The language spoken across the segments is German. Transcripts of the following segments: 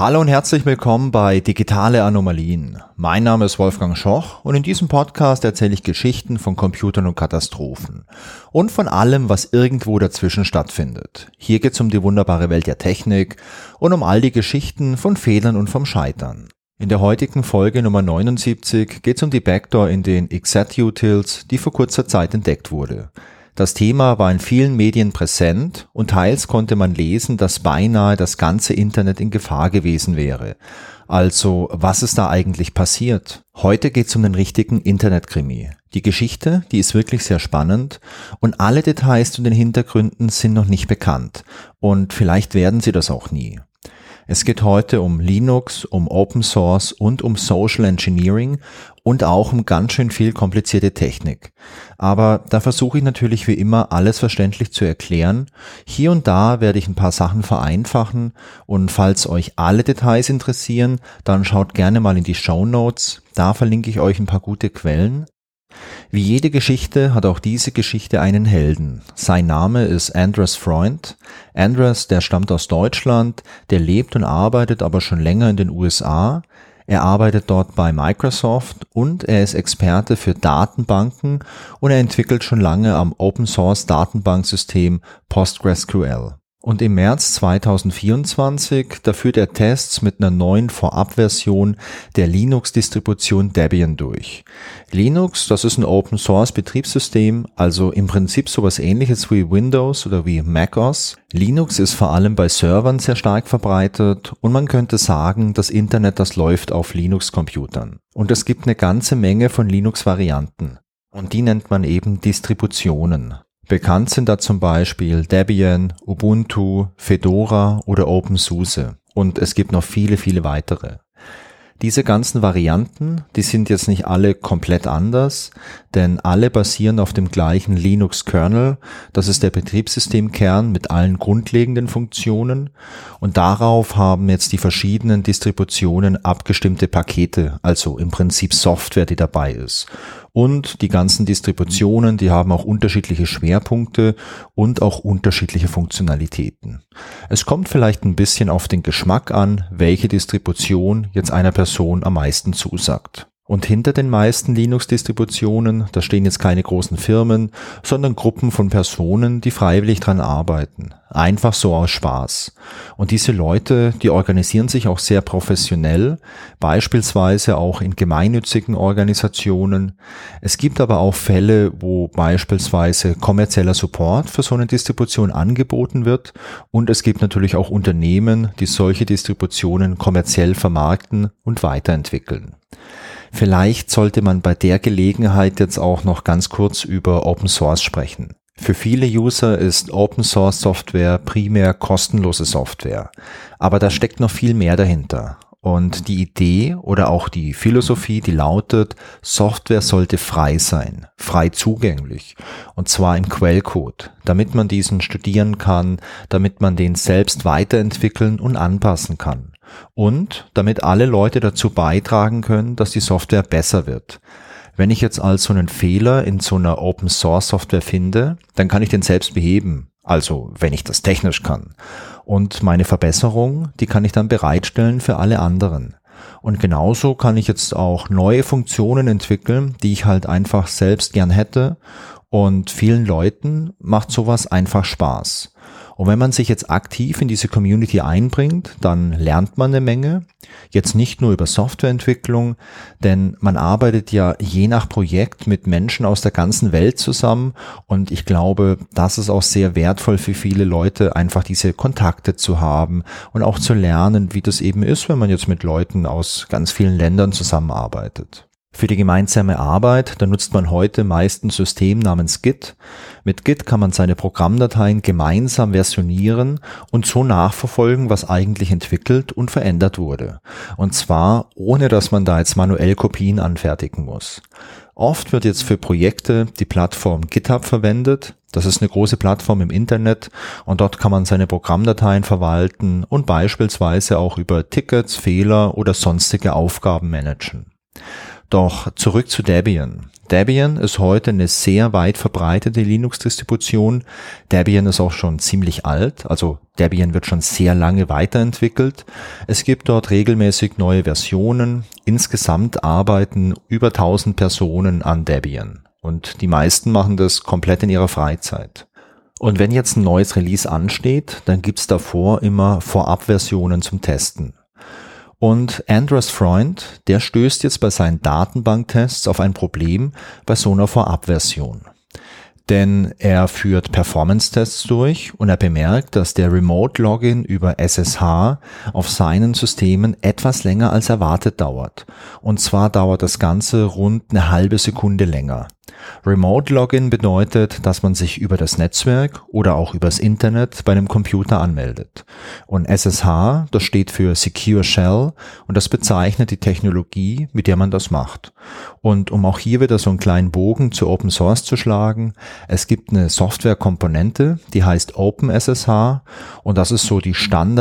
Hallo und herzlich willkommen bei Digitale Anomalien. Mein Name ist Wolfgang Schoch und in diesem Podcast erzähle ich Geschichten von Computern und Katastrophen und von allem, was irgendwo dazwischen stattfindet. Hier geht es um die wunderbare Welt der Technik und um all die Geschichten von Fehlern und vom Scheitern. In der heutigen Folge Nummer 79 geht es um die Backdoor in den xZ-Utils, die vor kurzer Zeit entdeckt wurde. Das Thema war in vielen Medien präsent und teils konnte man lesen, dass beinahe das ganze Internet in Gefahr gewesen wäre. Also, was ist da eigentlich passiert? Heute geht es um den richtigen Internetkrimi. Die Geschichte, die ist wirklich sehr spannend und alle Details zu den Hintergründen sind noch nicht bekannt und vielleicht werden sie das auch nie. Es geht heute um Linux, um Open Source und um Social Engineering und auch um ganz schön viel komplizierte Technik. Aber da versuche ich natürlich wie immer alles verständlich zu erklären. Hier und da werde ich ein paar Sachen vereinfachen und falls euch alle Details interessieren, dann schaut gerne mal in die Shownotes. Da verlinke ich euch ein paar gute Quellen. Wie jede Geschichte hat auch diese Geschichte einen Helden. Sein Name ist Andres Freund. Andres, der stammt aus Deutschland, der lebt und arbeitet aber schon länger in den USA. Er arbeitet dort bei Microsoft und er ist Experte für Datenbanken und er entwickelt schon lange am Open Source Datenbanksystem PostgreSQL. Und im März 2024, da führt er Tests mit einer neuen Vorabversion der Linux-Distribution Debian durch. Linux, das ist ein Open-Source-Betriebssystem, also im Prinzip sowas ähnliches wie Windows oder wie macOS. Linux ist vor allem bei Servern sehr stark verbreitet und man könnte sagen, das Internet, das läuft auf Linux-Computern. Und es gibt eine ganze Menge von Linux-Varianten und die nennt man eben Distributionen. Bekannt sind da zum Beispiel Debian, Ubuntu, Fedora oder OpenSUSE und es gibt noch viele, viele weitere. Diese ganzen Varianten, die sind jetzt nicht alle komplett anders, denn alle basieren auf dem gleichen Linux-Kernel, das ist der Betriebssystemkern mit allen grundlegenden Funktionen und darauf haben jetzt die verschiedenen Distributionen abgestimmte Pakete, also im Prinzip Software, die dabei ist. Und die ganzen Distributionen, die haben auch unterschiedliche Schwerpunkte und auch unterschiedliche Funktionalitäten. Es kommt vielleicht ein bisschen auf den Geschmack an, welche Distribution jetzt einer Person am meisten zusagt. Und hinter den meisten Linux-Distributionen, da stehen jetzt keine großen Firmen, sondern Gruppen von Personen, die freiwillig dran arbeiten. Einfach so aus Spaß. Und diese Leute, die organisieren sich auch sehr professionell, beispielsweise auch in gemeinnützigen Organisationen. Es gibt aber auch Fälle, wo beispielsweise kommerzieller Support für so eine Distribution angeboten wird. Und es gibt natürlich auch Unternehmen, die solche Distributionen kommerziell vermarkten und weiterentwickeln. Vielleicht sollte man bei der Gelegenheit jetzt auch noch ganz kurz über Open Source sprechen. Für viele User ist Open Source Software primär kostenlose Software, aber da steckt noch viel mehr dahinter. Und die Idee oder auch die Philosophie, die lautet, Software sollte frei sein, frei zugänglich, und zwar im Quellcode, damit man diesen studieren kann, damit man den selbst weiterentwickeln und anpassen kann. Und damit alle Leute dazu beitragen können, dass die Software besser wird. Wenn ich jetzt also einen Fehler in so einer Open Source Software finde, dann kann ich den selbst beheben, also wenn ich das technisch kann. Und meine Verbesserung, die kann ich dann bereitstellen für alle anderen. Und genauso kann ich jetzt auch neue Funktionen entwickeln, die ich halt einfach selbst gern hätte. Und vielen Leuten macht sowas einfach Spaß. Und wenn man sich jetzt aktiv in diese Community einbringt, dann lernt man eine Menge. Jetzt nicht nur über Softwareentwicklung, denn man arbeitet ja je nach Projekt mit Menschen aus der ganzen Welt zusammen. Und ich glaube, das ist auch sehr wertvoll für viele Leute, einfach diese Kontakte zu haben und auch zu lernen, wie das eben ist, wenn man jetzt mit Leuten aus ganz vielen Ländern zusammenarbeitet. Für die gemeinsame Arbeit, da nutzt man heute meist ein System namens Git. Mit Git kann man seine Programmdateien gemeinsam versionieren und so nachverfolgen, was eigentlich entwickelt und verändert wurde. Und zwar ohne, dass man da jetzt manuell Kopien anfertigen muss. Oft wird jetzt für Projekte die Plattform GitHub verwendet. Das ist eine große Plattform im Internet und dort kann man seine Programmdateien verwalten und beispielsweise auch über Tickets, Fehler oder sonstige Aufgaben managen. Doch zurück zu Debian. Debian ist heute eine sehr weit verbreitete Linux-Distribution. Debian ist auch schon ziemlich alt, also Debian wird schon sehr lange weiterentwickelt. Es gibt dort regelmäßig neue Versionen. Insgesamt arbeiten über 1000 Personen an Debian und die meisten machen das komplett in ihrer Freizeit. Und wenn jetzt ein neues Release ansteht, dann gibt's davor immer Vorabversionen zum Testen. Und Andreas Freund, der stößt jetzt bei seinen Datenbanktests auf ein Problem bei so einer Vorabversion. Denn er führt Performance-Tests durch und er bemerkt, dass der Remote-Login über SSH auf seinen Systemen etwas länger als erwartet dauert. Und zwar dauert das Ganze rund eine halbe Sekunde länger. Remote-Login bedeutet, dass man sich über das Netzwerk oder auch übers Internet bei einem Computer anmeldet. Und SSH, das steht für Secure Shell und das bezeichnet die Technologie, mit der man das macht. Und um auch hier wieder so einen kleinen Bogen zu Open Source zu schlagen, es gibt eine Softwarekomponente, die heißt OpenSSH und das ist so die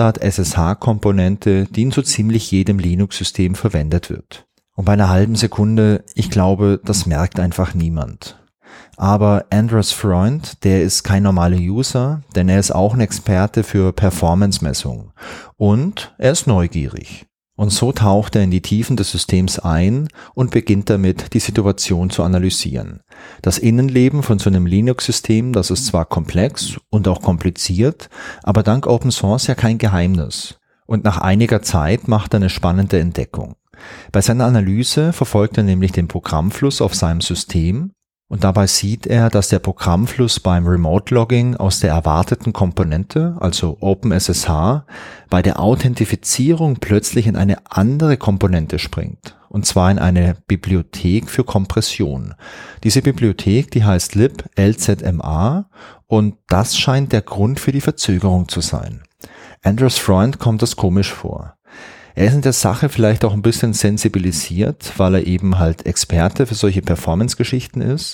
Standard-SSH-Komponente, die in so ziemlich jedem Linux-System verwendet wird. Und bei einer halben Sekunde, ich glaube, das merkt einfach niemand. Aber Andreas Freund, der ist kein normaler User, denn er ist auch ein Experte für Performance-Messungen. Und er ist neugierig. Und so taucht er in die Tiefen des Systems ein und beginnt damit, die Situation zu analysieren. Das Innenleben von so einem Linux-System, das ist zwar komplex und auch kompliziert, aber dank Open Source ja kein Geheimnis. Und nach einiger Zeit macht er eine spannende Entdeckung. Bei seiner Analyse verfolgt er nämlich den Programmfluss auf seinem System und dabei sieht er, dass der Programmfluss beim Remote-Logging aus der erwarteten Komponente, also OpenSSH, bei der Authentifizierung plötzlich in eine andere Komponente springt, und zwar in eine Bibliothek für Kompression. Diese Bibliothek, die heißt liblzma und das scheint der Grund für die Verzögerung zu sein. Andreas Freund kommt das komisch vor. Er ist in der Sache vielleicht auch ein bisschen sensibilisiert, weil er eben halt Experte für solche Performance-Geschichten ist.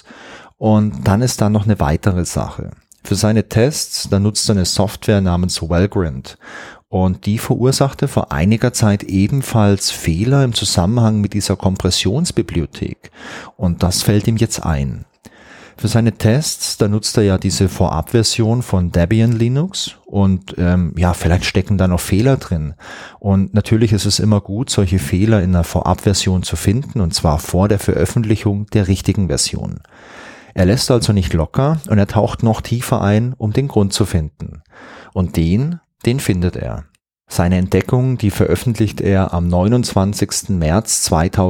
Und dann ist da noch eine weitere Sache. Für seine Tests, da nutzt er eine Software namens Valgrind. Und die verursachte vor einiger Zeit ebenfalls Fehler im Zusammenhang mit dieser Kompressionsbibliothek. Und das fällt ihm jetzt ein. Für seine Tests, da nutzt er ja diese Vorabversion von Debian Linux und vielleicht stecken da noch Fehler drin. Und natürlich ist es immer gut, solche Fehler in einer Vorabversion zu finden, und zwar vor der Veröffentlichung der richtigen Version. Er lässt also nicht locker und er taucht noch tiefer ein, um den Grund zu finden. Und den findet er. Seine Entdeckung, die veröffentlicht er am 29. März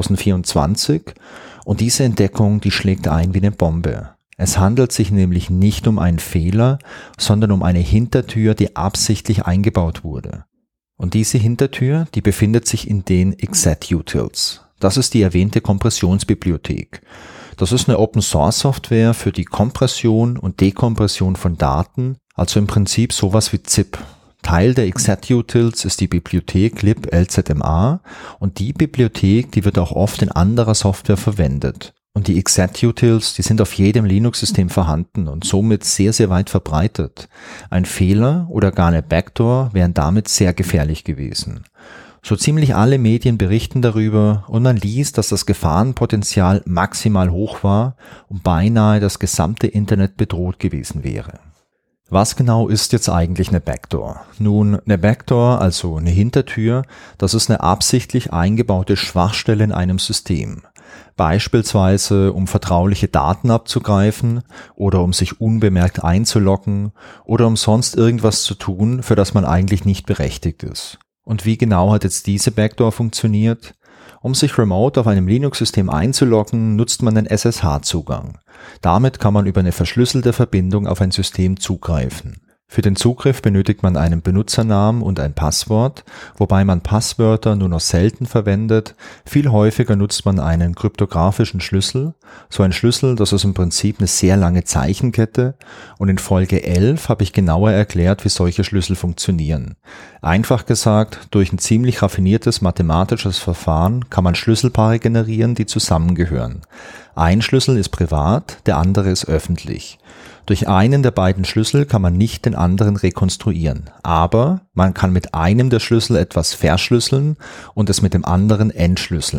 2024 und diese Entdeckung, die schlägt ein wie eine Bombe. Es handelt sich nämlich nicht um einen Fehler, sondern um eine Hintertür, die absichtlich eingebaut wurde. Und diese Hintertür, die befindet sich in den xzetutils. Das ist die erwähnte Kompressionsbibliothek. Das ist eine Open-Source-Software für die Kompression und Dekompression von Daten, also im Prinzip sowas wie ZIP. Teil der xzetutils ist die Bibliothek liblzma und die Bibliothek, die wird auch oft in anderer Software verwendet. Und die xzetutils, die sind auf jedem Linux-System vorhanden und somit sehr, sehr weit verbreitet. Ein Fehler oder gar eine Backdoor wären damit sehr gefährlich gewesen. So ziemlich alle Medien berichten darüber und man liest, dass das Gefahrenpotenzial maximal hoch war und beinahe das gesamte Internet bedroht gewesen wäre. Was genau ist jetzt eigentlich eine Backdoor? Nun, eine Backdoor, also eine Hintertür, das ist eine absichtlich eingebaute Schwachstelle in einem System. Beispielsweise um vertrauliche Daten abzugreifen oder um sich unbemerkt einzuloggen oder um sonst irgendwas zu tun, für das man eigentlich nicht berechtigt ist. Und wie genau hat jetzt diese Backdoor funktioniert? Um sich remote auf einem Linux-System einzuloggen, nutzt man den SSH-Zugang. Damit kann man über eine verschlüsselte Verbindung auf ein System zugreifen. Für den Zugriff benötigt man einen Benutzernamen und ein Passwort, wobei man Passwörter nur noch selten verwendet. Viel häufiger nutzt man einen kryptografischen Schlüssel. So ein Schlüssel, das ist im Prinzip eine sehr lange Zeichenkette. Und in Folge 11 habe ich genauer erklärt, wie solche Schlüssel funktionieren. Einfach gesagt, durch ein ziemlich raffiniertes mathematisches Verfahren kann man Schlüsselpaare generieren, die zusammengehören. Ein Schlüssel ist privat, der andere ist öffentlich. Durch einen der beiden Schlüssel kann man nicht den anderen rekonstruieren, aber man kann mit einem der Schlüssel etwas verschlüsseln und es mit dem anderen entschlüsseln.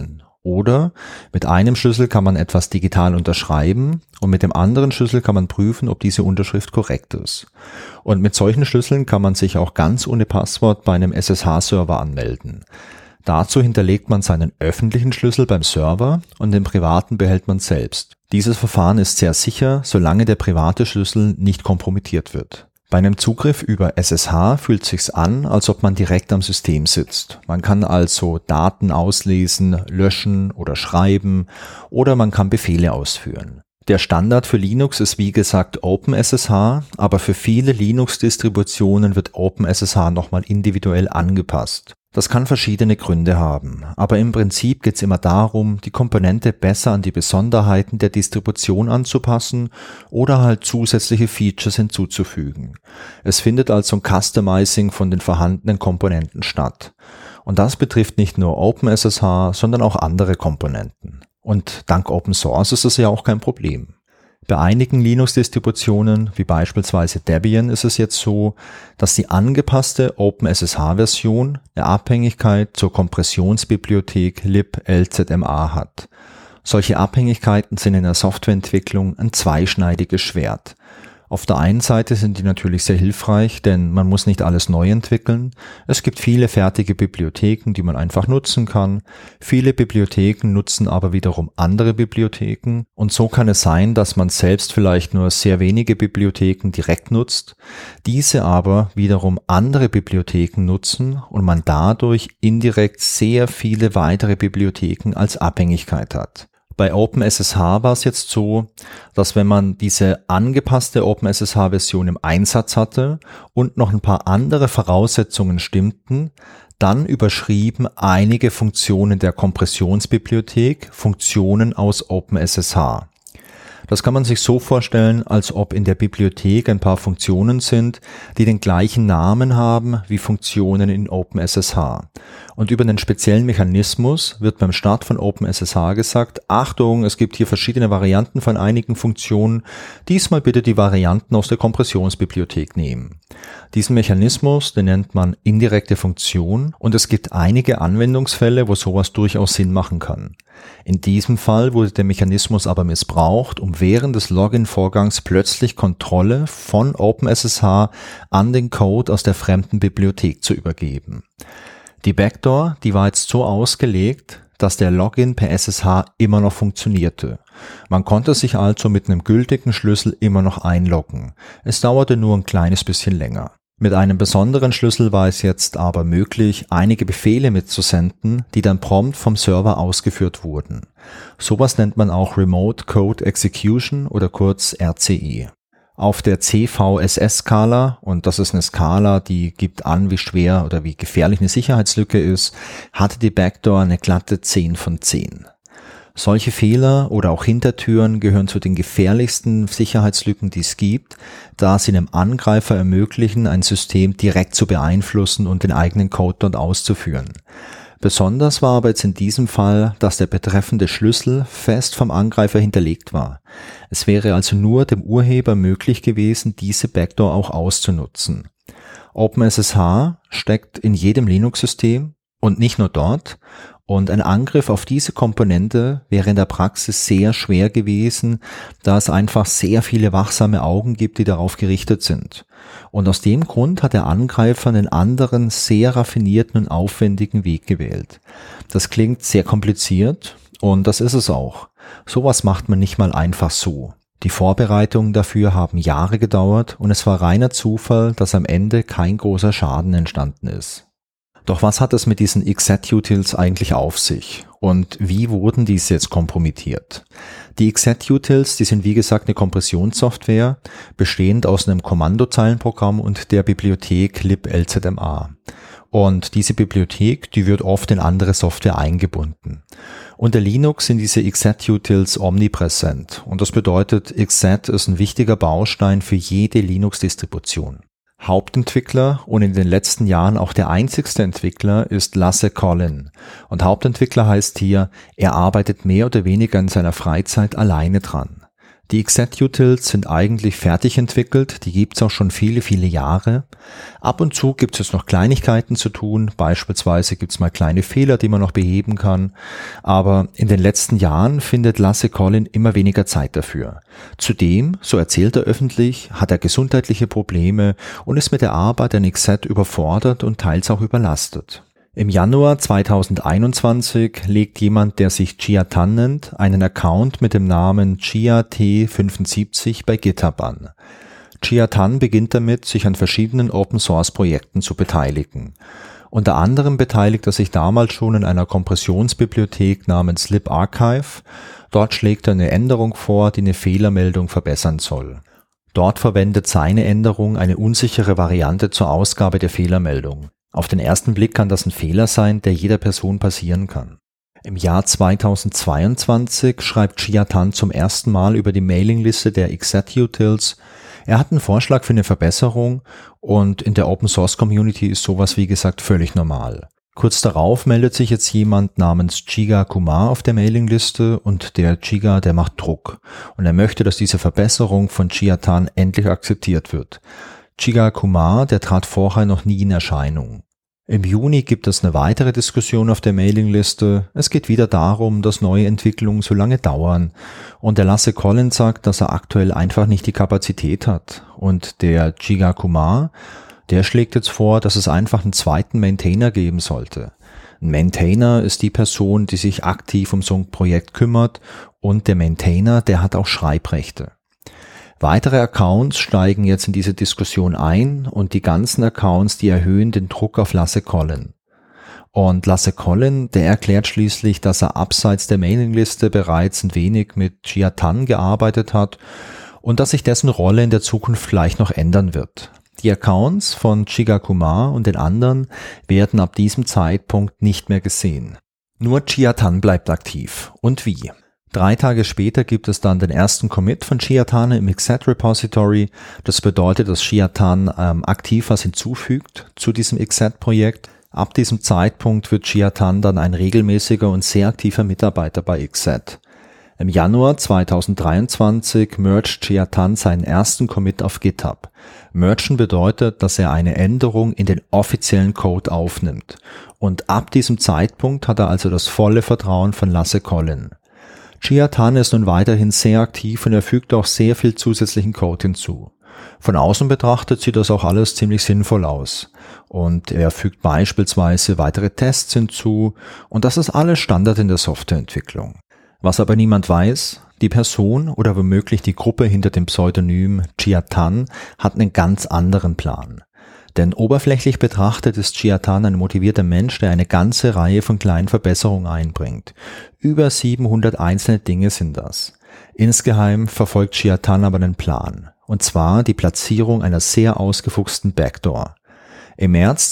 Oder mit einem Schlüssel kann man etwas digital unterschreiben und mit dem anderen Schlüssel kann man prüfen, ob diese Unterschrift korrekt ist. Und mit solchen Schlüsseln kann man sich auch ganz ohne Passwort bei einem SSH-Server anmelden. Dazu hinterlegt man seinen öffentlichen Schlüssel beim Server und den privaten behält man selbst. Dieses Verfahren ist sehr sicher, solange der private Schlüssel nicht kompromittiert wird. Bei einem Zugriff über SSH fühlt sich's an, als ob man direkt am System sitzt. Man kann also Daten auslesen, löschen oder schreiben oder man kann Befehle ausführen. Der Standard für Linux ist wie gesagt OpenSSH, aber für viele Linux-Distributionen wird OpenSSH nochmal individuell angepasst. Das kann verschiedene Gründe haben, aber im Prinzip geht es immer darum, die Komponente besser an die Besonderheiten der Distribution anzupassen oder halt zusätzliche Features hinzuzufügen. Es findet also ein Customizing von den vorhandenen Komponenten statt. Und das betrifft nicht nur OpenSSH, sondern auch andere Komponenten. Und dank Open Source ist es ja auch kein Problem. Bei einigen Linux-Distributionen, wie beispielsweise Debian, ist es jetzt so, dass die angepasste OpenSSH-Version eine Abhängigkeit zur Kompressionsbibliothek libLZMA hat. Solche Abhängigkeiten sind in der Softwareentwicklung ein zweischneidiges Schwert. Auf der einen Seite sind die natürlich sehr hilfreich, denn man muss nicht alles neu entwickeln. Es gibt viele fertige Bibliotheken, die man einfach nutzen kann. Viele Bibliotheken nutzen aber wiederum andere Bibliotheken. Und so kann es sein, dass man selbst vielleicht nur sehr wenige Bibliotheken direkt nutzt, diese aber wiederum andere Bibliotheken nutzen und man dadurch indirekt sehr viele weitere Bibliotheken als Abhängigkeit hat. Bei OpenSSH war es jetzt so, dass wenn man diese angepasste OpenSSH-Version im Einsatz hatte und noch ein paar andere Voraussetzungen stimmten, dann überschrieben einige Funktionen der Kompressionsbibliothek Funktionen aus OpenSSH. Das kann man sich so vorstellen, als ob in der Bibliothek ein paar Funktionen sind, die den gleichen Namen haben wie Funktionen in OpenSSH. Und über einen speziellen Mechanismus wird beim Start von OpenSSH gesagt, Achtung, es gibt hier verschiedene Varianten von einigen Funktionen, diesmal bitte die Varianten aus der Kompressionsbibliothek nehmen. Diesen Mechanismus, den nennt man indirekte Funktion und es gibt einige Anwendungsfälle, wo sowas durchaus Sinn machen kann. In diesem Fall wurde der Mechanismus aber missbraucht, um während des Login-Vorgangs plötzlich Kontrolle von OpenSSH an den Code aus der fremden Bibliothek zu übergeben. Die Backdoor, die war jetzt so ausgelegt, dass der Login per SSH immer noch funktionierte. Man konnte sich also mit einem gültigen Schlüssel immer noch einloggen. Es dauerte nur ein kleines bisschen länger. Mit einem besonderen Schlüssel war es jetzt aber möglich, einige Befehle mitzusenden, die dann prompt vom Server ausgeführt wurden. Sowas nennt man auch Remote Code Execution oder kurz RCE. Auf der CVSS-Skala, und das ist eine Skala, die gibt an, wie schwer oder wie gefährlich eine Sicherheitslücke ist, hatte die Backdoor eine glatte 10 von 10. Solche Fehler oder auch Hintertüren gehören zu den gefährlichsten Sicherheitslücken, die es gibt, da sie einem Angreifer ermöglichen, ein System direkt zu beeinflussen und den eigenen Code dort auszuführen. Besonders war aber jetzt in diesem Fall, dass der betreffende Schlüssel fest vom Angreifer hinterlegt war. Es wäre also nur dem Urheber möglich gewesen, diese Backdoor auch auszunutzen. OpenSSH steckt in jedem Linux-System und nicht nur dort. Und ein Angriff auf diese Komponente wäre in der Praxis sehr schwer gewesen, da es einfach sehr viele wachsame Augen gibt, die darauf gerichtet sind. Und aus dem Grund hat der Angreifer einen anderen, sehr raffinierten und aufwendigen Weg gewählt. Das klingt sehr kompliziert und das ist es auch. Sowas macht man nicht mal einfach so. Die Vorbereitungen dafür haben Jahre gedauert und es war reiner Zufall, dass am Ende kein großer Schaden entstanden ist. Doch was hat es mit diesen XZ-Utils eigentlich auf sich und wie wurden diese jetzt kompromittiert? Die XZ-Utils, die sind wie gesagt eine Kompressionssoftware, bestehend aus einem Kommandozeilenprogramm und der Bibliothek libLZMA. Und diese Bibliothek, die wird oft in andere Software eingebunden. Unter Linux sind diese XZ-Utils omnipräsent und das bedeutet, XZ ist ein wichtiger Baustein für jede Linux-Distribution. Hauptentwickler und in den letzten Jahren auch der einzigste Entwickler ist Lasse Collin. Und Hauptentwickler heißt hier, er arbeitet mehr oder weniger in seiner Freizeit alleine dran. Die XZ-Utils sind eigentlich fertig entwickelt, die gibt's auch schon viele, viele Jahre. Ab und zu gibt's jetzt noch Kleinigkeiten zu tun, beispielsweise gibt's mal kleine Fehler, die man noch beheben kann, aber in den letzten Jahren findet Lasse Collin immer weniger Zeit dafür. Zudem, so erzählt er öffentlich, hat er gesundheitliche Probleme und ist mit der Arbeit an XZ überfordert und teils auch überlastet. Im Januar 2021 legt jemand, der sich Chia Tan nennt, einen Account mit dem Namen ChiaT75 bei GitHub an. Chia Tan beginnt damit, sich an verschiedenen Open-Source-Projekten zu beteiligen. Unter anderem beteiligt er sich damals schon in einer Kompressionsbibliothek namens libarchive. Dort schlägt er eine Änderung vor, die eine Fehlermeldung verbessern soll. Dort verwendet seine Änderung eine unsichere Variante zur Ausgabe der Fehlermeldung. Auf den ersten Blick kann das ein Fehler sein, der jeder Person passieren kann. Im Jahr 2022 schreibt Chia Tan zum ersten Mal über die Mailingliste der XZ-Utils. Er hat einen Vorschlag für eine Verbesserung und in der Open-Source-Community ist sowas wie gesagt völlig normal. Kurz darauf meldet sich jetzt jemand namens Jigar Kumar auf der Mailingliste und der Jigar, der macht Druck und er möchte, dass diese Verbesserung von Chia Tan endlich akzeptiert wird. Jigar Kumar, der trat vorher noch nie in Erscheinung. Im Juni gibt es eine weitere Diskussion auf der Mailingliste. Es geht wieder darum, dass neue Entwicklungen so lange dauern. Und der Lasse Collin sagt, dass er aktuell einfach nicht die Kapazität hat. Und der Jigar Kumar, der schlägt jetzt vor, dass es einfach einen zweiten Maintainer geben sollte. Ein Maintainer ist die Person, die sich aktiv um so ein Projekt kümmert. Und der Maintainer, der hat auch Schreibrechte. Weitere Accounts steigen jetzt in diese Diskussion ein und die ganzen Accounts, die erhöhen den Druck auf Lasse Collin. Und Lasse Collin, der erklärt schließlich, dass er abseits der Mailingliste bereits ein wenig mit Chia Tan gearbeitet hat und dass sich dessen Rolle in der Zukunft vielleicht noch ändern wird. Die Accounts von Jigar Kumar und den anderen werden ab diesem Zeitpunkt nicht mehr gesehen. Nur Chia Tan bleibt aktiv. Und wie? 3 Tage später gibt es dann den ersten Commit von Chia Tan im XZ-Repository. Das bedeutet, dass Chia Tan aktiv was hinzufügt zu diesem XZ-Projekt. Ab diesem Zeitpunkt wird Chia Tan dann ein regelmäßiger und sehr aktiver Mitarbeiter bei XZ. Im Januar 2023 mergt Chia Tan seinen ersten Commit auf GitHub. Mergen bedeutet, dass er eine Änderung in den offiziellen Code aufnimmt. Und ab diesem Zeitpunkt hat er also das volle Vertrauen von Lasse Collin. Chia Tan ist nun weiterhin sehr aktiv und er fügt auch sehr viel zusätzlichen Code hinzu. Von außen betrachtet sieht das auch alles ziemlich sinnvoll aus. Und er fügt beispielsweise weitere Tests hinzu und das ist alles Standard in der Softwareentwicklung. Was aber niemand weiß, die Person oder womöglich die Gruppe hinter dem Pseudonym Chia Tan hat einen ganz anderen Plan. Denn oberflächlich betrachtet ist Chia Tan ein motivierter Mensch, der eine ganze Reihe von kleinen Verbesserungen einbringt. Über 700 einzelne Dinge sind das. Insgeheim verfolgt Chia Tan aber einen Plan. Und zwar die Platzierung einer sehr ausgefuchsten Backdoor. Im März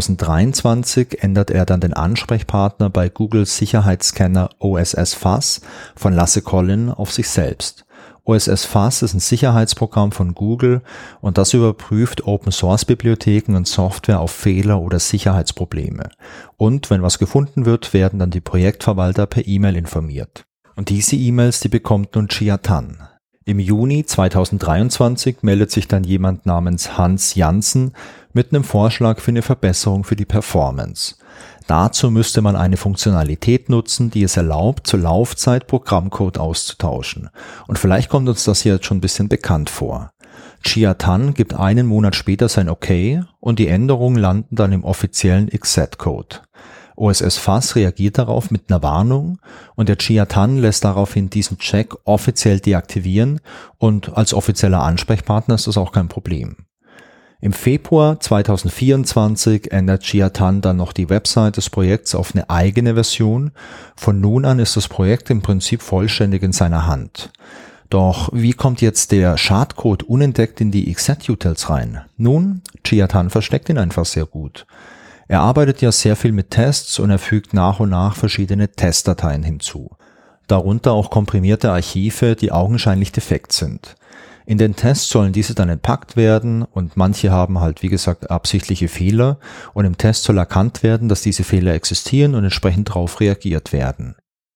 2023 ändert er dann den Ansprechpartner bei Googles Sicherheitsscanner OSS FAS von Lasse Collin auf sich selbst. OSS FAS ist ein Sicherheitsprogramm von Google und das überprüft Open-Source-Bibliotheken und Software auf Fehler oder Sicherheitsprobleme. Und wenn was gefunden wird, werden dann die Projektverwalter per E-Mail informiert. Und diese E-Mails, die bekommt nun Chia Tan. Im Juni 2023 meldet sich dann jemand namens Hans Jansen mit einem Vorschlag für eine Verbesserung für die Performance. Dazu müsste man eine Funktionalität nutzen, die es erlaubt, zur Laufzeit Programmcode auszutauschen. Und vielleicht kommt uns das hier jetzt schon ein bisschen bekannt vor. Chia Tan gibt einen Monat später sein Okay und die Änderungen landen dann im offiziellen XZ-Code. OSS FAS reagiert darauf mit einer Warnung und der Chia Tan lässt daraufhin diesen Check offiziell deaktivieren und als offizieller Ansprechpartner ist das auch kein Problem. Im Februar 2024 ändert Chia Tan dann noch die Website des Projekts auf eine eigene Version. Von nun an ist das Projekt im Prinzip vollständig in seiner Hand. Doch wie kommt jetzt der Schadcode unentdeckt in die XZ-Utils rein? Nun, Chia Tan versteckt ihn einfach sehr gut. Er arbeitet ja sehr viel mit Tests und er fügt nach und nach verschiedene Testdateien hinzu. Darunter auch komprimierte Archive, die augenscheinlich defekt sind. In den Tests sollen diese dann entpackt werden und manche haben halt wie gesagt absichtliche Fehler und im Test soll erkannt werden, dass diese Fehler existieren und entsprechend darauf reagiert werden.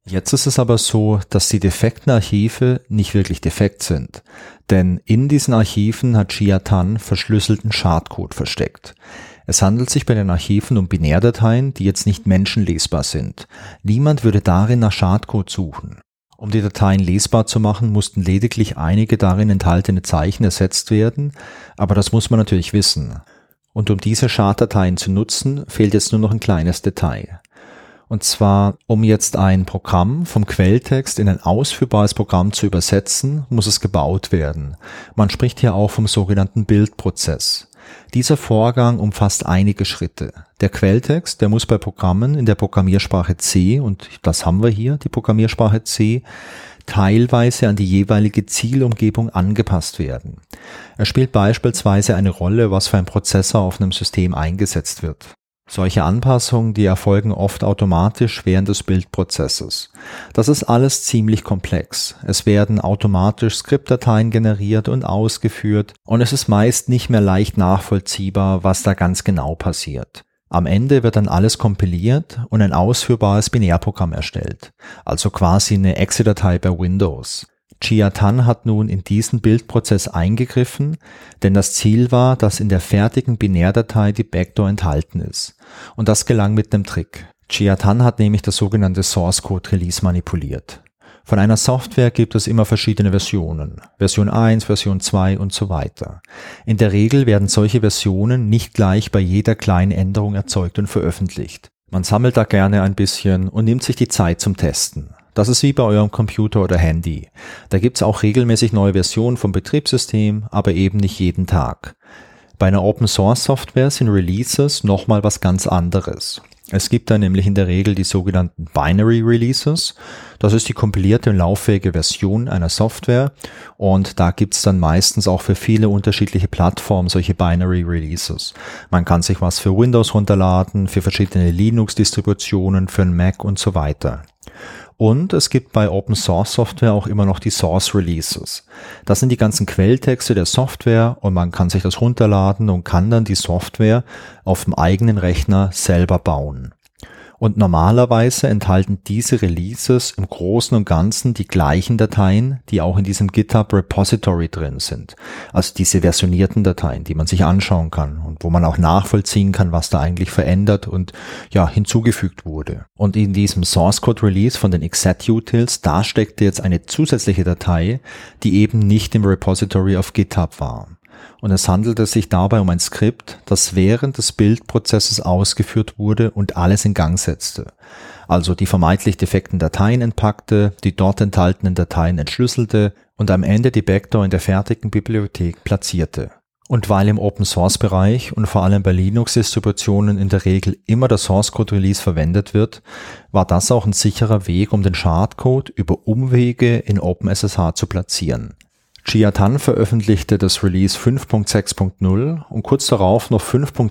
Jetzt ist es aber so, dass die defekten Archive nicht wirklich defekt sind, denn in diesen Archiven hat Jia Tan verschlüsselten Schadcode versteckt. Es handelt sich bei den Archiven um Binärdateien, die jetzt nicht menschenlesbar sind. Niemand würde darin nach Schadcode suchen. Um die Dateien lesbar zu machen, mussten lediglich einige darin enthaltene Zeichen ersetzt werden, aber das muss man natürlich wissen. Und um diese Schaddateien zu nutzen, fehlt jetzt nur noch ein kleines Detail. Und zwar, um jetzt ein Programm vom Quelltext in ein ausführbares Programm zu übersetzen, muss es gebaut werden. Man spricht hier auch vom sogenannten Bildprozess. Dieser Vorgang umfasst einige Schritte. Der Quelltext, der muss bei Programmen in der Programmiersprache C, und das haben wir hier, die Programmiersprache C, teilweise an die jeweilige Zielumgebung angepasst werden. Er spielt beispielsweise eine Rolle, was für ein Prozessor auf einem System eingesetzt wird. Solche Anpassungen, die erfolgen oft automatisch während des Bildprozesses. Das ist alles ziemlich komplex. Es werden automatisch Skriptdateien generiert und ausgeführt und es ist meist nicht mehr leicht nachvollziehbar, was da ganz genau passiert. Am Ende wird dann alles kompiliert und ein ausführbares Binärprogramm erstellt, also quasi eine Exe-Datei bei Windows. Jia Tan hat nun in diesen Bildprozess eingegriffen, denn das Ziel war, dass in der fertigen Binärdatei die Backdoor enthalten ist. Und das gelang mit einem Trick. Jia Tan hat nämlich das sogenannte Source Code Release manipuliert. Von einer Software gibt es immer verschiedene Versionen. Version 1, Version 2 und so weiter. In der Regel werden solche Versionen nicht gleich bei jeder kleinen Änderung erzeugt und veröffentlicht. Man sammelt da gerne ein bisschen und nimmt sich die Zeit zum Testen. Das ist wie bei eurem Computer oder Handy. Da gibt's auch regelmäßig neue Versionen vom Betriebssystem, aber eben nicht jeden Tag. Bei einer Open-Source-Software sind Releases nochmal was ganz anderes. Es gibt da nämlich in der Regel die sogenannten Binary Releases. Das ist die kompilierte und lauffähige Version einer Software und da gibt's dann meistens auch für viele unterschiedliche Plattformen solche Binary Releases. Man kann sich was für Windows runterladen, für verschiedene Linux-Distributionen, für einen Mac und so weiter. Und es gibt bei Open Source Software auch immer noch die Source Releases. Das sind die ganzen Quelltexte der Software und man kann sich das runterladen und kann dann die Software auf dem eigenen Rechner selber bauen. Und normalerweise enthalten diese Releases im Großen und Ganzen die gleichen Dateien, die auch in diesem GitHub Repository drin sind. Also diese versionierten Dateien, die man sich anschauen kann und wo man auch nachvollziehen kann, was da eigentlich verändert und ja hinzugefügt wurde. Und in diesem Source Code Release von den Exec-Utils, da steckte jetzt eine zusätzliche Datei, die eben nicht im Repository auf GitHub war. Und es handelte sich dabei um ein Skript, das während des Bildprozesses ausgeführt wurde und alles in Gang setzte. Also die vermeintlich defekten Dateien entpackte, die dort enthaltenen Dateien entschlüsselte und am Ende die Backdoor in der fertigen Bibliothek platzierte. Und weil im Open-Source-Bereich und vor allem bei Linux-Distributionen in der Regel immer der Source-Code-Release verwendet wird, war das auch ein sicherer Weg, um den Schadcode über Umwege in OpenSSH zu platzieren. Jia Tan veröffentlichte das Release 5.6.0 und kurz darauf noch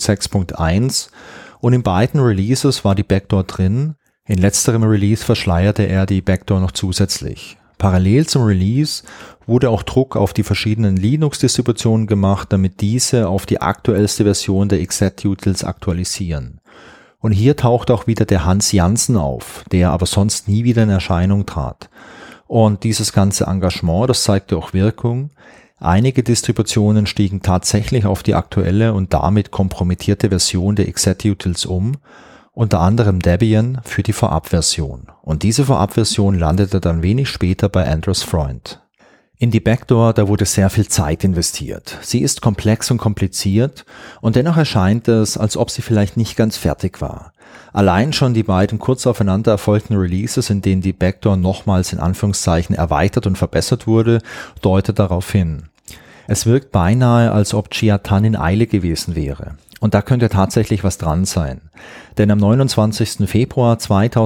5.6.1 und in beiden Releases war die Backdoor drin. In letzterem Release verschleierte er die Backdoor noch zusätzlich. Parallel zum Release wurde auch Druck auf die verschiedenen Linux-Distributionen gemacht, damit diese auf die aktuellste Version der Exec-Utils aktualisieren. Und hier taucht auch wieder der Hans Jansen auf, der aber sonst nie wieder in Erscheinung trat. Und dieses ganze Engagement, das zeigte auch Wirkung. Einige Distributionen stiegen tatsächlich auf die aktuelle und damit kompromittierte Version der Exec-Utils um, unter anderem Debian für die Vorabversion. Und diese Vorabversion landete dann wenig später bei Andreas Freund. In die Backdoor, da wurde sehr viel Zeit investiert. Sie ist komplex und kompliziert und dennoch erscheint es, als ob sie vielleicht nicht ganz fertig war. Allein schon die beiden kurz aufeinander erfolgten Releases, in denen die Backdoor nochmals in Anführungszeichen erweitert und verbessert wurde, deutet darauf hin. Es wirkt beinahe, als ob Jia Tan in Eile gewesen wäre. Und da könnte tatsächlich was dran sein. Denn am 29. Februar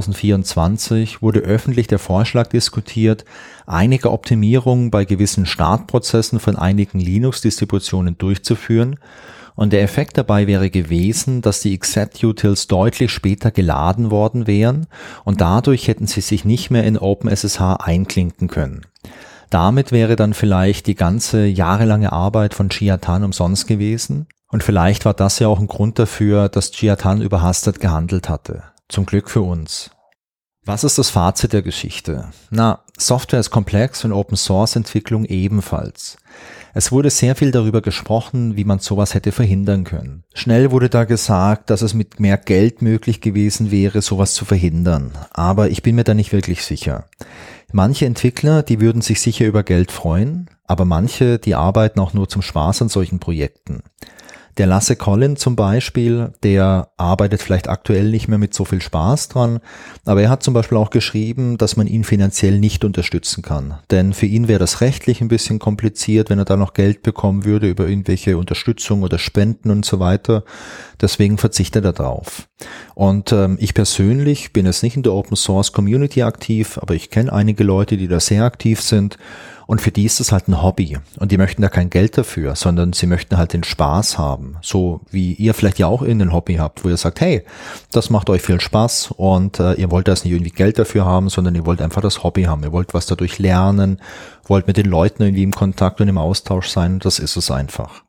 2024 wurde öffentlich der Vorschlag diskutiert, einige Optimierungen bei gewissen Startprozessen von einigen Linux-Distributionen durchzuführen. Und der Effekt dabei wäre gewesen, dass die Exec-Utils deutlich später geladen worden wären und dadurch hätten sie sich nicht mehr in OpenSSH einklinken können. Damit wäre dann vielleicht die ganze jahrelange Arbeit von Jia Tan umsonst gewesen. Und vielleicht war das ja auch ein Grund dafür, dass Jia Tan überhastet gehandelt hatte. Zum Glück für uns. Was ist das Fazit der Geschichte? Na, Software ist komplex und Open-Source-Entwicklung ebenfalls. Es wurde sehr viel darüber gesprochen, wie man sowas hätte verhindern können. Schnell wurde da gesagt, dass es mit mehr Geld möglich gewesen wäre, sowas zu verhindern. Aber ich bin mir da nicht wirklich sicher. Manche Entwickler, die würden sich sicher über Geld freuen, aber manche, die arbeiten auch nur zum Spaß an solchen Projekten. Der Lasse Collin zum Beispiel, der arbeitet vielleicht aktuell nicht mehr mit so viel Spaß dran, aber er hat zum Beispiel auch geschrieben, dass man ihn finanziell nicht unterstützen kann. Denn für ihn wäre das rechtlich ein bisschen kompliziert, wenn er da noch Geld bekommen würde über irgendwelche Unterstützung oder Spenden und so weiter. Deswegen verzichtet er darauf. Und ich persönlich bin jetzt nicht in der Open Source Community aktiv, aber ich kenne einige Leute, die da sehr aktiv sind. Und für die ist es halt ein Hobby und die möchten da kein Geld dafür, sondern sie möchten halt den Spaß haben. So wie ihr vielleicht ja auch irgendein Hobby habt, wo ihr sagt, hey, das macht euch viel Spaß und ihr wollt das nicht irgendwie Geld dafür haben, sondern ihr wollt einfach das Hobby haben. Ihr wollt was dadurch lernen, wollt mit den Leuten irgendwie im Kontakt und im Austausch sein. Das ist es einfach.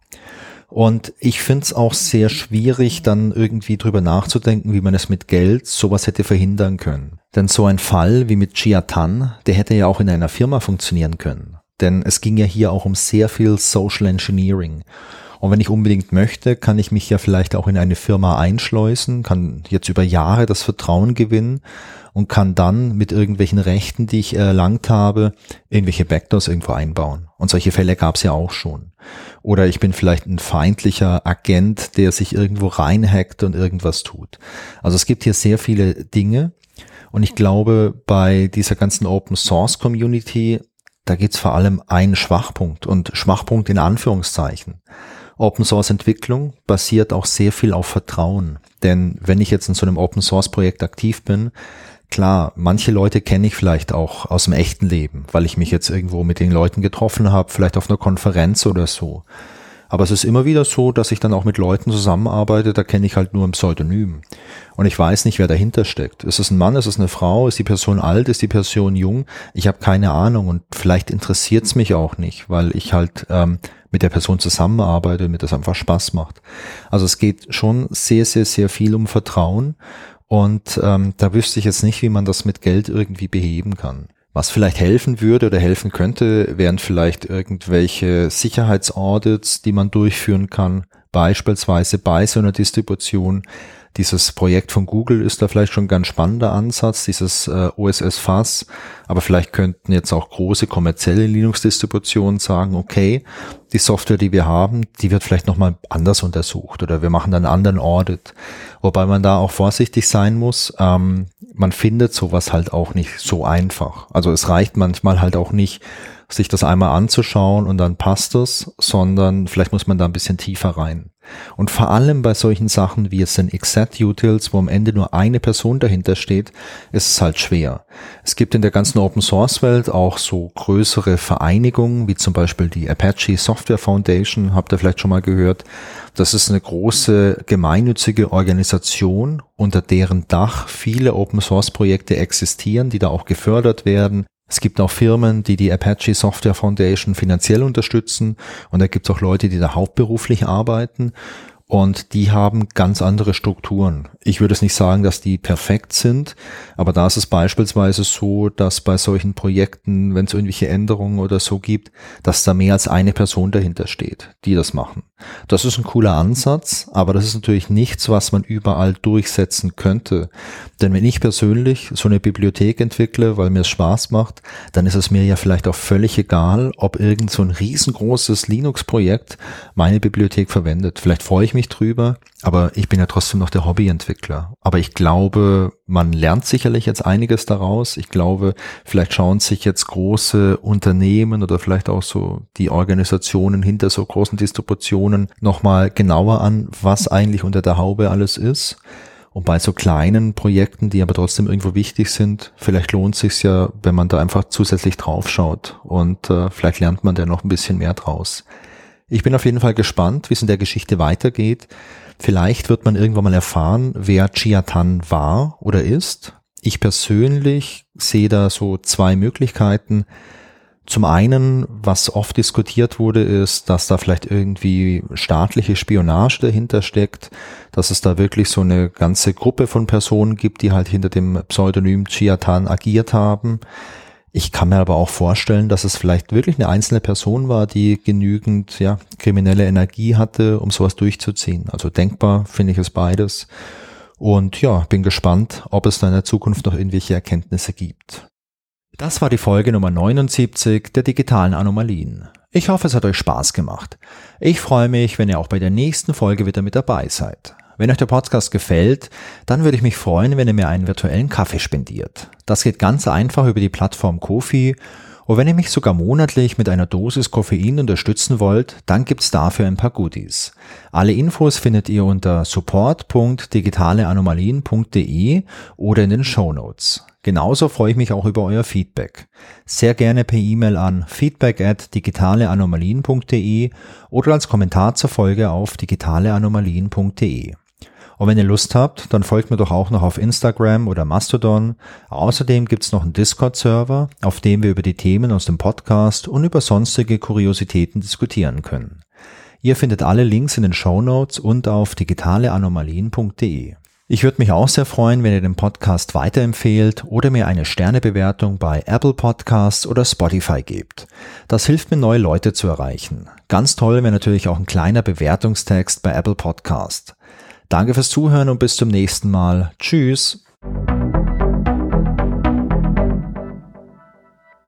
Und ich finde es auch sehr schwierig, dann irgendwie drüber nachzudenken, wie man es mit Geld sowas hätte verhindern können. Denn so ein Fall wie mit Jia Tan, der hätte ja auch in einer Firma funktionieren können. Denn es ging ja hier auch um sehr viel Social Engineering. Und wenn ich unbedingt möchte, kann ich mich ja vielleicht auch in eine Firma einschleusen, kann jetzt über Jahre das Vertrauen gewinnen und kann dann mit irgendwelchen Rechten, die ich erlangt habe, irgendwelche Backdoors irgendwo einbauen. Und solche Fälle gab es ja auch schon. Oder ich bin vielleicht ein feindlicher Agent, der sich irgendwo reinhackt und irgendwas tut. Also es gibt hier sehr viele Dinge. Und ich glaube, bei dieser ganzen Open Source Community, da gibt es vor allem einen Schwachpunkt und Schwachpunkt in Anführungszeichen. Open Source Entwicklung basiert auch sehr viel auf Vertrauen. Denn wenn ich jetzt in so einem Open Source Projekt aktiv bin, klar, manche Leute kenne ich vielleicht auch aus dem echten Leben, weil ich mich jetzt irgendwo mit den Leuten getroffen habe, vielleicht auf einer Konferenz oder so. Aber es ist immer wieder so, dass ich dann auch mit Leuten zusammenarbeite, da kenne ich halt nur ein Pseudonym. Und ich weiß nicht, wer dahinter steckt. Ist es ein Mann, ist es eine Frau, ist die Person alt, ist die Person jung? Ich habe keine Ahnung und vielleicht interessiert es mich auch nicht, weil ich halt mit der Person zusammenarbeite und mir das einfach Spaß macht. Also es geht schon sehr, sehr, sehr viel um Vertrauen und da wüsste ich jetzt nicht, wie man das mit Geld irgendwie beheben kann. Was vielleicht helfen würde oder helfen könnte, wären vielleicht irgendwelche Sicherheitsaudits, die man durchführen kann, beispielsweise bei so einer Distribution. Dieses Projekt von Google ist da vielleicht schon ein ganz spannender Ansatz, dieses OSS-FAS, aber vielleicht könnten jetzt auch große kommerzielle Linux-Distributionen sagen, okay, die Software, die wir haben, die wird vielleicht nochmal anders untersucht oder wir machen dann einen anderen Audit. Wobei man da auch vorsichtig sein muss, man findet sowas halt auch nicht so einfach. Also es reicht manchmal halt auch nicht, sich das einmal anzuschauen und dann passt es, sondern vielleicht muss man da ein bisschen tiefer rein. Und vor allem bei solchen Sachen wie jetzt den Exec-Utils, wo am Ende nur eine Person dahinter steht, ist es halt schwer. Es gibt in der ganzen Open-Source-Welt auch so größere Vereinigungen, wie zum Beispiel die Apache Software Foundation, habt ihr vielleicht schon mal gehört. Das ist eine große gemeinnützige Organisation, unter deren Dach viele Open-Source-Projekte existieren, die da auch gefördert werden. Es gibt auch Firmen, die die Apache Software Foundation finanziell unterstützen und da gibt es auch Leute, die da hauptberuflich arbeiten und die haben ganz andere Strukturen. Ich würde es nicht sagen, dass die perfekt sind, aber da ist es beispielsweise so, dass bei solchen Projekten, wenn es irgendwelche Änderungen oder so gibt, dass da mehr als eine Person dahinter steht, die das machen. Das ist ein cooler Ansatz, aber das ist natürlich nichts, was man überall durchsetzen könnte. Denn wenn ich persönlich so eine Bibliothek entwickle, weil mir es Spaß macht, dann ist es mir ja vielleicht auch völlig egal, ob irgend so ein riesengroßes Linux-Projekt meine Bibliothek verwendet. Vielleicht freue ich mich drüber, aber ich bin ja trotzdem noch der Hobbyentwickler. Aber ich glaube, man lernt sicherlich jetzt einiges daraus. Ich glaube, vielleicht schauen sich jetzt große Unternehmen oder vielleicht auch so die Organisationen hinter so großen Distributionen nochmal genauer an, was eigentlich unter der Haube alles ist. Und bei so kleinen Projekten, die aber trotzdem irgendwo wichtig sind, vielleicht lohnt es sich ja, wenn man da einfach zusätzlich draufschaut und vielleicht lernt man da noch ein bisschen mehr draus. Ich bin auf jeden Fall gespannt, wie es in der Geschichte weitergeht. Vielleicht wird man irgendwann mal erfahren, wer Jia Tan war oder ist. Ich persönlich sehe da so zwei Möglichkeiten. Zum einen, was oft diskutiert wurde, ist, dass da vielleicht irgendwie staatliche Spionage dahinter steckt, dass es da wirklich so eine ganze Gruppe von Personen gibt, die halt hinter dem Pseudonym Ciatan agiert haben. Ich kann mir aber auch vorstellen, dass es vielleicht wirklich eine einzelne Person war, die genügend kriminelle Energie hatte, um sowas durchzuziehen. Also denkbar finde ich es beides. Und bin gespannt, ob es da in der Zukunft noch irgendwelche Erkenntnisse gibt. Das war die Folge Nummer 79 der digitalen Anomalien. Ich hoffe, es hat euch Spaß gemacht. Ich freue mich, wenn ihr auch bei der nächsten Folge wieder mit dabei seid. Wenn euch der Podcast gefällt, dann würde ich mich freuen, wenn ihr mir einen virtuellen Kaffee spendiert. Das geht ganz einfach über die Plattform Ko-fi. Und wenn ihr mich sogar monatlich mit einer Dosis Koffein unterstützen wollt, dann gibt's dafür ein paar Goodies. Alle Infos findet ihr unter support.digitaleanomalien.de oder in den Shownotes. Genauso freue ich mich auch über euer Feedback. Sehr gerne per E-Mail an feedback@digitaleanomalien.de oder als Kommentar zur Folge auf digitaleanomalien.de. Und wenn ihr Lust habt, dann folgt mir doch auch noch auf Instagram oder Mastodon. Außerdem gibt's noch einen Discord-Server, auf dem wir über die Themen aus dem Podcast und über sonstige Kuriositäten diskutieren können. Ihr findet alle Links in den Shownotes und auf digitaleanomalien.de. Ich würde mich auch sehr freuen, wenn ihr den Podcast weiterempfehlt oder mir eine Sternebewertung bei Apple Podcasts oder Spotify gebt. Das hilft mir, neue Leute zu erreichen. Ganz toll wäre natürlich auch ein kleiner Bewertungstext bei Apple Podcast. Danke fürs Zuhören und bis zum nächsten Mal. Tschüss.